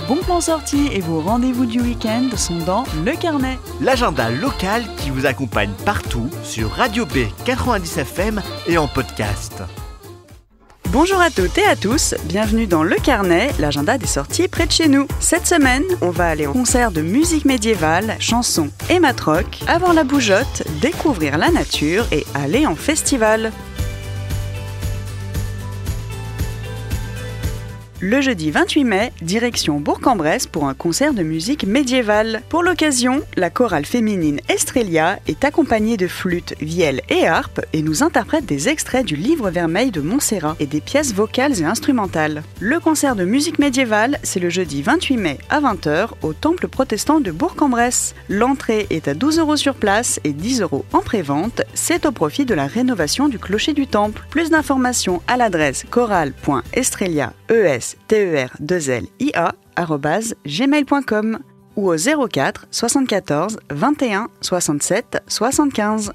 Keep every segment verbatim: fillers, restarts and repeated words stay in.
bons plans sortis et vos rendez-vous du week-end sont dans Le Carnet. L'agenda local qui vous accompagne partout sur Radio B quatre-vingt-dix F M et en podcast. Bonjour à toutes et à tous, bienvenue dans Le Carnet, l'agenda des sorties près de chez nous. Cette semaine, on va aller en concert de musique médiévale, chansons et matrock, avoir la bougeotte, découvrir la nature et aller en festival. Le jeudi vingt-huit mai, direction Bourg-en-Bresse pour un concert de musique médiévale. Pour l'occasion, la chorale féminine Estrelia est accompagnée de flûtes, vielles et harpes et nous interprète des extraits du livre vermeil de Montserrat et des pièces vocales et instrumentales. Le concert de musique médiévale, c'est le jeudi vingt-huit mai à vingt heures au Temple protestant de Bourg-en-Bresse. L'entrée est à douze euros sur place et dix euros en prévente. C'est au profit de la rénovation du clocher du temple. Plus d'informations à l'adresse chorale point estrelia e s T E R deux L I A arobase gmail point com ou au zéro quatre soixante-quatorze vingt et un soixante-sept soixante-quinze.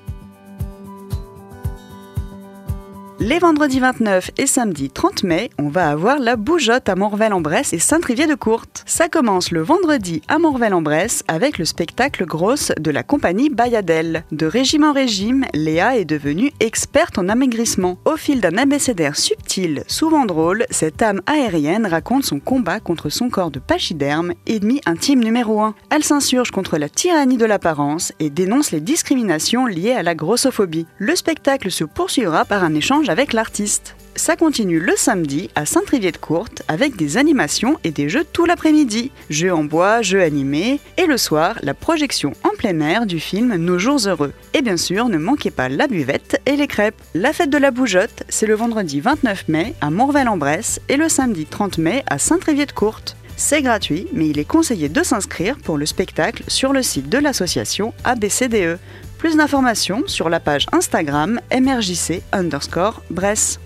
Les vendredis vingt-neuf et samedi trente mai, on va avoir la bougeotte à Morvel-en-Bresse et Saint-Trivier-de-Courte. Ça commence le vendredi à Morvel-en-Bresse avec le spectacle Grosse de la compagnie Bayadelle. De régime en régime, Léa est devenue experte en amaigrissement. Au fil d'un abécédaire subtil, souvent drôle, cette âme aérienne raconte son combat contre son corps de pachyderme, ennemi intime numéro un. Elle s'insurge contre la tyrannie de l'apparence et dénonce les discriminations liées à la grossophobie. Le spectacle se poursuivra par un échange avec l'artiste. Ça continue le samedi à Saint-Trivier-de-Courte avec des animations et des jeux tout l'après-midi. Jeux en bois, jeux animés et le soir, la projection en plein air du film Nos jours heureux. Et bien sûr, ne manquez pas la buvette et les crêpes. La fête de la bougeotte, c'est le vendredi vingt-neuf mai à Morvel-en-Bresse et le samedi trente mai à Saint-Trivier-de-Courte. C'est gratuit, mais il est conseillé de s'inscrire pour le spectacle sur le site de l'association A B C D E. Plus d'informations sur la page Instagram M R J C underscore Bresse.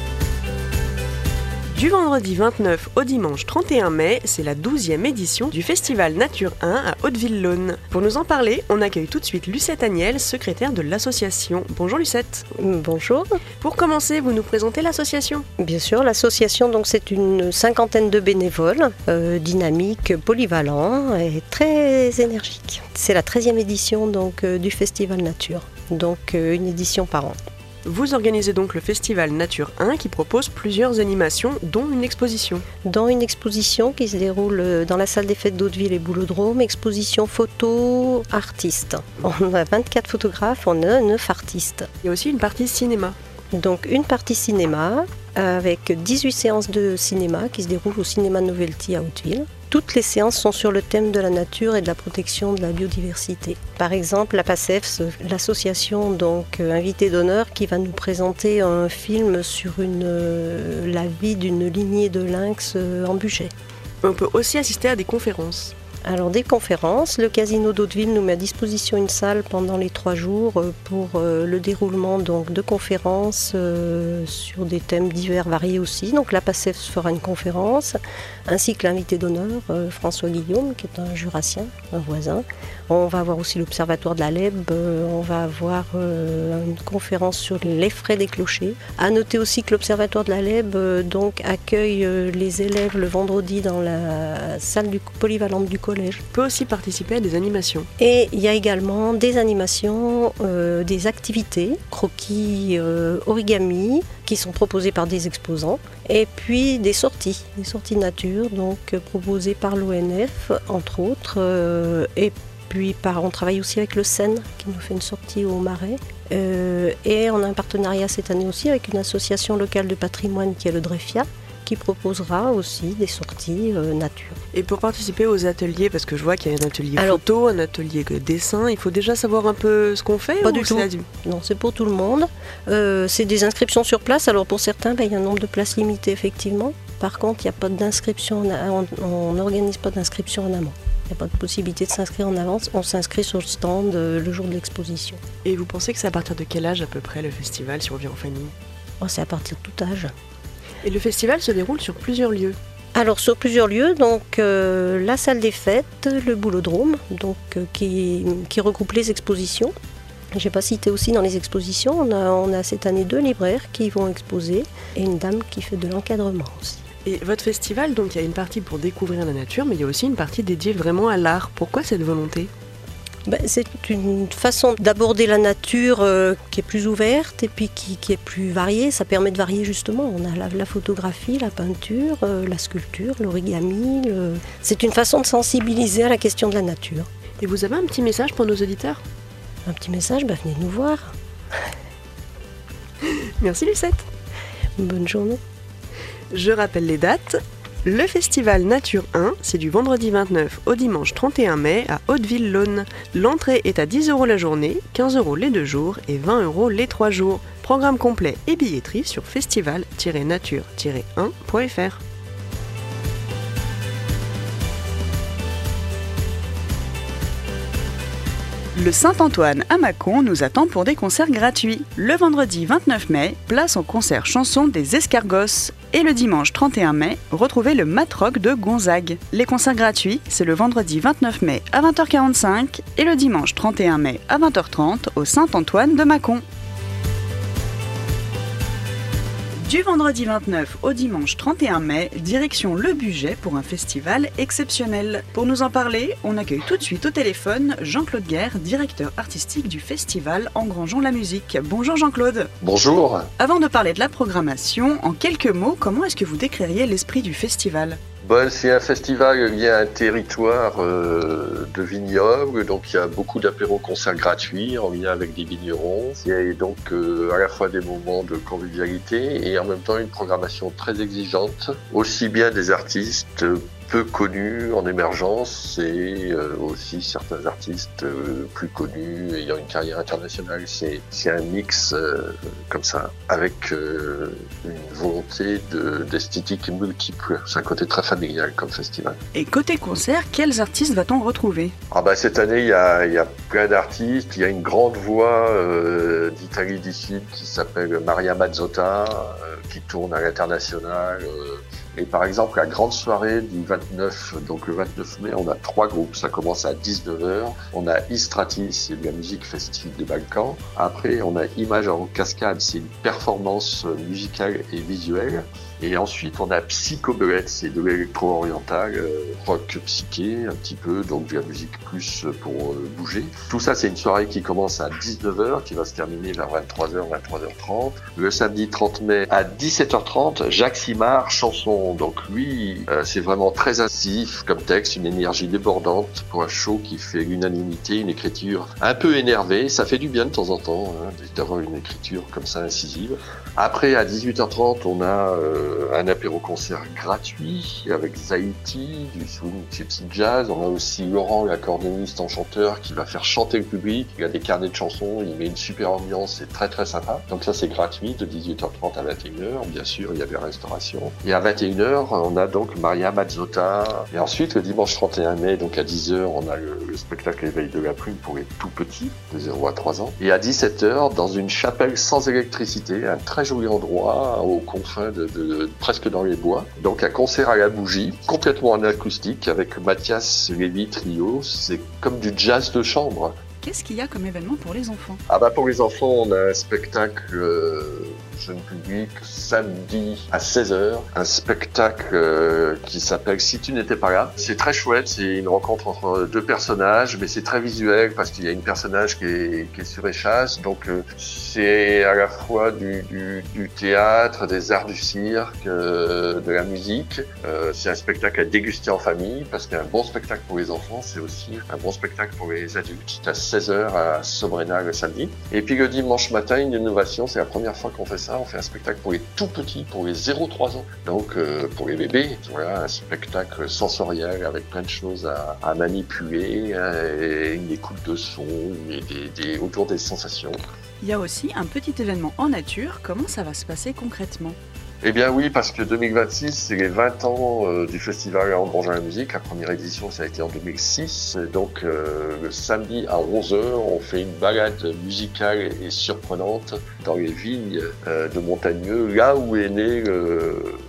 Du vendredi vingt-neuf au dimanche trente et un mai, c'est la douzième édition du Festival Nature un à Hauteville-Laune. Pour nous en parler, on accueille tout de suite Lucette Agnel, secrétaire de l'association. Bonjour Lucette. Bonjour. Pour commencer, vous nous présentez l'association ? Bien sûr, l'association, donc, c'est une cinquantaine de bénévoles, euh, dynamiques, polyvalents et très énergiques. C'est la treizième édition donc, euh, du Festival Nature, donc euh, une édition par an. Vous organisez donc le Festival Nature un qui propose plusieurs animations, dont une exposition. Dans une exposition qui se déroule dans la salle des fêtes d'Hauteville et Boulodrome, exposition photo artistes. On a vingt-quatre photographes, on a neuf artistes. Il y a aussi une partie cinéma. Donc une partie cinéma avec dix-huit séances de cinéma qui se déroulent au cinéma Novelty à Hauteville. Toutes les séances sont sur le thème de la nature et de la protection de la biodiversité. Par exemple, la PACEFS, l'association donc euh, invitée d'honneur, qui va nous présenter un film sur une, euh, la vie d'une lignée de lynx euh, en Bugey. On peut aussi assister à des conférences. Alors des conférences, le Casino d'Hauteville nous met à disposition une salle pendant les trois jours pour euh, le déroulement donc, de conférences euh, sur des thèmes divers variés aussi. Donc la PACEFS fera une conférence, ainsi que l'invité d'honneur, euh, François Guillaume, qui est un jurassien, un voisin. On va avoir aussi l'Observatoire de la Lèbe, euh, on va avoir euh, une conférence sur les frais des clochers. À noter aussi que l'Observatoire de la Lèbe euh, donc, accueille euh, les élèves le vendredi dans la salle du, polyvalente du collège. On peut aussi participer à des animations. Et il y a également des animations, euh, des activités, croquis, euh, origami, qui sont proposées par des exposants. Et puis des sorties, des sorties nature, donc euh, proposées par l'O N F, entre autres. Euh, et puis par, on travaille aussi avec le S E N, qui nous fait une sortie au Marais. Euh, et on a un partenariat cette année aussi avec une association locale de patrimoine qui est le Drefia, qui proposera aussi des sorties euh, nature. Et pour participer aux ateliers, parce que je vois qu'il y a un atelier Alors, photo, un atelier dessin, il faut déjà savoir un peu ce qu'on fait Pas ou du tout. C'est Non, c'est pour tout le monde. Euh, c'est des inscriptions sur place. Alors pour certains, ben, il y a un nombre de places limité effectivement. Par contre, il n'y a pas d'inscription, on n'organise pas d'inscription en amont. Il n'y a pas de possibilité de s'inscrire en avance. On s'inscrit sur le stand euh, le jour de l'exposition. Et vous pensez que c'est à partir de quel âge à peu près le festival si on vient en famille ? Oh, c'est à partir de tout âge. Et le festival se déroule sur plusieurs lieux. Alors sur plusieurs lieux, donc euh, la salle des fêtes, le Boulodrome, donc euh, qui, qui regroupe les expositions. Je n'ai pas cité aussi dans les expositions, on a, on a cette année deux libraires qui vont exposer et une dame qui fait de l'encadrement aussi. Et votre festival, donc il y a une partie pour découvrir la nature, mais il y a aussi une partie dédiée vraiment à l'art. Pourquoi cette volonté ? Ben, c'est une façon d'aborder la nature euh, qui est plus ouverte et puis qui, qui est plus variée. Ça permet de varier justement. On a la, la photographie, la peinture, euh, la sculpture, l'origami. Le... C'est une façon de sensibiliser à la question de la nature. Et vous avez un petit message pour nos auditeurs ? Un petit message, ben, venez nous voir. Merci Lucette. Bonne journée. Je rappelle les dates. Le festival Nature un, c'est du vendredi vingt-neuf au dimanche trente et un mai à Hauteville-Laune. L'entrée est à dix euros la journée, quinze euros les deux jours et vingt euros les trois jours. Programme complet et billetterie sur festival tiret nature tiret un point f r. Le Saint-Antoine à Mâcon nous attend pour des concerts gratuits. Le vendredi vingt-neuf mai, place au concert chanson des Escargos. Et le dimanche trente et un mai, retrouvez le Matrock de Gonzague. Les concerts gratuits, c'est le vendredi vingt-neuf mai à vingt heures quarante-cinq et le dimanche trente et un mai à vingt heures trente au Saint-Antoine de Mâcon. Du vendredi vingt-neuf au dimanche trente et un mai, direction Le Bugey pour un festival exceptionnel. Pour nous en parler, on accueille tout de suite au téléphone Jean-Claude Guerre, directeur artistique du festival Engrangeons la musique. Bonjour Jean-Claude. Bonjour. Avant de parler de la programmation, en quelques mots, comment est-ce que vous décririez l'esprit du festival ? Bon, c'est un festival lié à un territoire euh, de vignobles, donc il y a beaucoup d'apéros-concerts gratuits en lien avec des vignerons. Il y a donc euh, à la fois des moments de convivialité et en même temps une programmation très exigeante, aussi bien des artistes peu connus en émergence et euh, aussi certains artistes euh, plus connus ayant une carrière internationale. C'est, c'est un mix euh, comme ça, avec euh, une volonté de, d'esthétique multiple. C'est un côté très familial comme festival. Et côté concert, quels artistes va-t-on retrouver ? Ah bah, cette année, il y a, il y a plein d'artistes. Il y a une grande voix euh, d'Italie du Sud qui s'appelle Maria Mazzotta, euh, qui tourne à l'international. Euh, Et par exemple, la grande soirée du vingt-neuf, donc le vingt-neuf mai, on a trois groupes. Ça commence à dix-neuf heures. On a Istratis, c'est de la musique festive des Balkans. Après, on a Images en cascade, c'est une performance musicale et visuelle. Et ensuite, on a Psychobelette, c'est de l'électro-oriental, euh, rock psyché, un petit peu, donc de la musique plus pour euh, bouger. Tout ça, c'est une soirée qui commence à dix-neuf heures, qui va se terminer vers vingt-trois heures, vingt-trois heures trente. Le samedi trente mai, à dix-sept heures trente, Jacques Simard, chanson. Donc lui, euh, c'est vraiment très incisif comme texte, une énergie débordante pour un show qui fait l'unanimité, une écriture un peu énervée. Ça fait du bien de temps en temps, hein, d'avoir une écriture comme ça incisive. Après, à dix-huit heures trente, on a euh, un apéro-concert gratuit avec Zaïti, du swing gypsy jazz. On a aussi Laurent, l'accordéoniste enchanteur, qui va faire chanter le public. Il a des carnets de chansons, il met une super ambiance, c'est très très sympa. Donc ça, c'est gratuit de dix-huit heures trente à vingt et une heures. Bien sûr, il y a des restaurations. Et à vingt et une heures, on a donc Maria Mazzotta. Et ensuite, le dimanche trente et un mai, donc à dix heures, on a le, le spectacle Éveil de la plume pour les tout petits, de zéro à trois ans. Et à dix-sept heures, dans une chapelle sans électricité, un très joli endroit aux confins de, de, de presque dans les bois. Donc un concert à la bougie, complètement en acoustique avec Mathias Lévy Trio. C'est comme du jazz de chambre. Qu'est-ce qu'il y a comme événement pour les enfants ? Ah bah pour les enfants, on a un spectacle euh, jeune public samedi à seize heures, un spectacle euh, qui s'appelle Si tu n'étais pas là. C'est très chouette, c'est une rencontre entre deux personnages, mais c'est très visuel parce qu'il y a une personnage qui est, qui est sur échasse, donc euh, c'est à la fois du, du, du théâtre, des arts du cirque, euh, de la musique. Euh, c'est un spectacle à déguster en famille parce qu'un bon spectacle pour les enfants, c'est aussi un bon spectacle pour les adultes. C'est à seize heures à Sobrena le samedi. Et puis le dimanche matin, une innovation, c'est la première fois qu'on fait ça. On fait un spectacle pour les tout petits, pour les zéro à trois ans. Donc euh, pour les bébés, voilà, un spectacle sensoriel avec plein de choses à, à manipuler, hein, et une écoute de son, et des, des, autour des sensations. Il y a aussi un petit événement en nature. Comment ça va se passer concrètement ? Eh bien oui, parce que deux mille vingt-six, c'est les vingt ans euh, du festival Engrangeons la musique. La première édition, ça a été en deux mille six. Et donc euh, le samedi à onze heures, on fait une balade musicale et surprenante dans les vignes euh, de Montagneux, là où est né le, le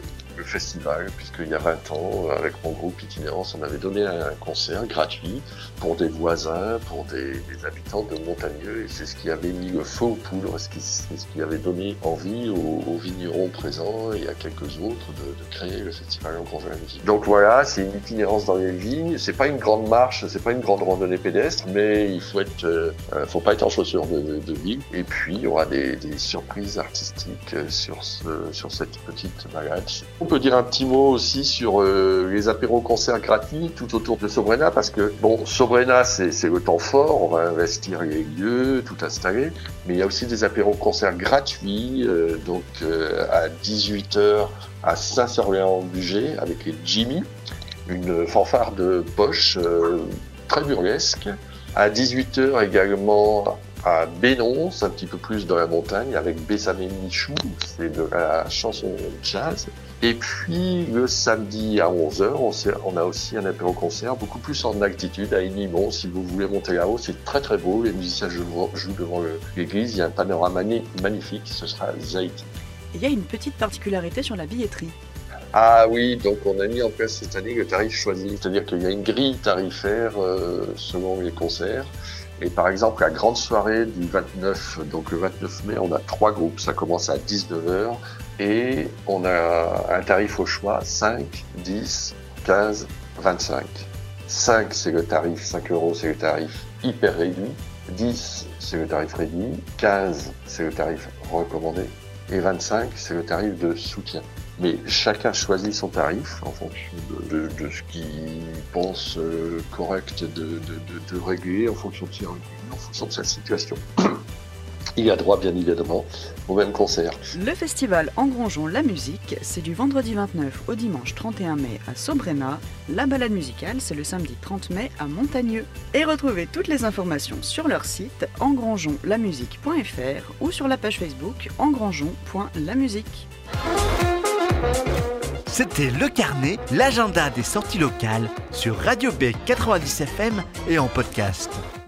le festival, puisqu'il y a vingt ans, avec mon groupe Itinérance, on avait donné un concert gratuit pour des voisins, pour des, des habitants de Montagneux, et c'est ce qui avait mis le feu aux poudres, c'est ce qui avait donné envie aux, aux vignerons présents et à quelques autres de, de créer le festival Engrangeons la musique. Donc voilà, c'est une itinérance dans les vignes, c'est pas une grande marche, c'est pas une grande randonnée pédestre, mais il faut être, euh, faut pas être en chaussures de, de, de ville, et puis il y aura des, des surprises artistiques sur ce, sur cette petite balade. On peut dire un petit mot aussi sur euh, les apéros-concerts gratuits tout autour de Sobrena, parce que bon, Sobrena c'est, c'est le temps fort, on va investir les lieux, tout installer, mais il y a aussi des apéros-concerts gratuits, euh, donc euh, à dix-huit heures à Saint-Orléans-Bugey avec les Jimmy, une fanfare de poche euh, très burlesque. À dix-huit heures également à Bénon, un petit peu plus dans la montagne, avec Bessamé Michou, c'est de la chanson jazz. Et puis le samedi à onze heures, on, on a aussi un apéro-concert beaucoup plus en altitude, à Enimont. Si vous voulez monter là-haut, c'est très très beau, les musiciens jouent, jouent devant le, l'église, il y a un panorama magnifique, ce sera Zaïti. Il y a une petite particularité sur la billetterie. Ah oui, donc on a mis en place cette année le tarif choisi, c'est-à-dire qu'il y a une grille tarifaire euh, selon les concerts. Et par exemple, la grande soirée du vingt-neuf, donc le vingt-neuf mai, on a trois groupes, ça commence à dix-neuf heures et on a un tarif au choix, cinq, dix, quinze, vingt-cinq. cinq, c'est le tarif, cinq euros, c'est le tarif hyper réduit. dix, c'est le tarif réduit. quinze, c'est le tarif recommandé. Et vingt-cinq, c'est le tarif de soutien. Mais chacun choisit son tarif en fonction de, de, de ce qu'il pense euh, correct de, de, de, de régler, en fonction de, en fonction de sa situation. Il a droit, bien évidemment, au même concert. Le festival Engrangeons la musique, c'est du vendredi vingt-neuf au dimanche trente et un mai à Sobrena. La balade musicale, c'est le samedi trente mai à Montagneux. Et retrouvez toutes les informations sur leur site engrangeons la musique point f r ou sur la page Facebook engrangeons point la musique. C'était Le Carnet, l'agenda des sorties locales sur Radio B quatre-vingt-dix F M et en podcast.